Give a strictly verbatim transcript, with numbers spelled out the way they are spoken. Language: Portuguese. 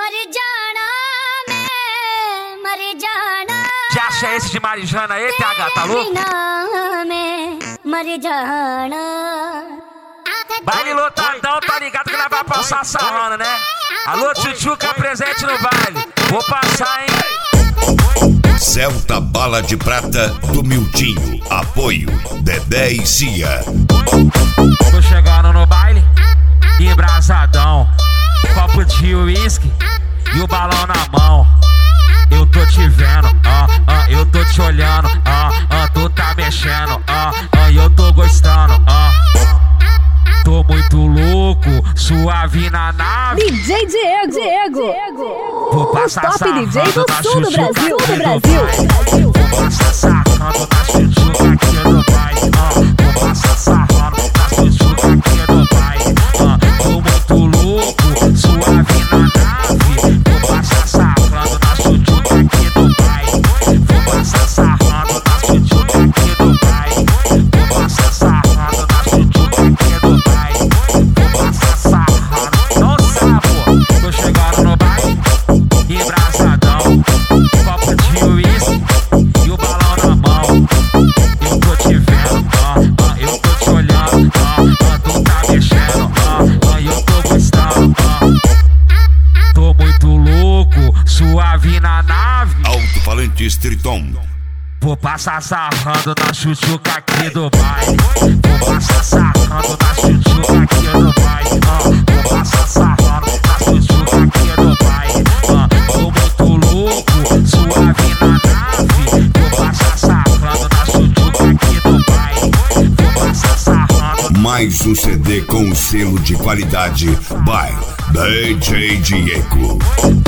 Marijana में Marijana Já acha esse de Marijana aí, T H, tá louco? में Marijana Baile lotadão, tá ligado que nós vai passar sarrando, né? Alô, Tchutchuca, presente no baile. Vou passar, hein? Celta Bala de Prata do Mildinho. Apoio Dedé e Cia. Tô chegando no baile, embrasadão, copo de uísque e o balão na mão. Eu tô te vendo, ah, ah, eu tô te olhando, ah, ah, tu tá mexendo, ah, ah, eu tô gostando, ah. Tô muito louco, suave na nave. D J Diego, Diego. Vou passar Top sarrando D J do na sul do Tchutchuca Brasil, aqui do Brasil. Vou passar sarrando na Tchutchuca aqui do pai. Ah, vou passar sarrando na Tchutchuca aqui do pai. Ah, tô muito louco, suave na nave. Vou passar sarrando na Tchutchuca aqui do pai. Vou passar sarrando na Tchutchuca aqui do pai. Vou passar sarrando na Tchutchuca aqui do pai. Vou passar sarrando, não sabe, tô chegando no baile, embrasadão, copo de uísque e o balão na mão. Eu tô te vendo, ah, ah, eu tô te olhando, ah, ah, tu tá mexendo, ah, ah, eu tô gostando, ah. Tô muito louco, suave na nave. Alto-falante Striton. Vou passar sarrando na Tchutchuca aqui do baile. Vou passar sarrando na Tchutchuca aqui do baile. Ah, vou passar sarrando na Tchutchuca aqui do baile. Ah, tô muito louco, suave na nave. Vou passar sarrando na Tchutchuca aqui do baile. Vou passar sarrando. Mais um C D com selo de qualidade by D J Diego.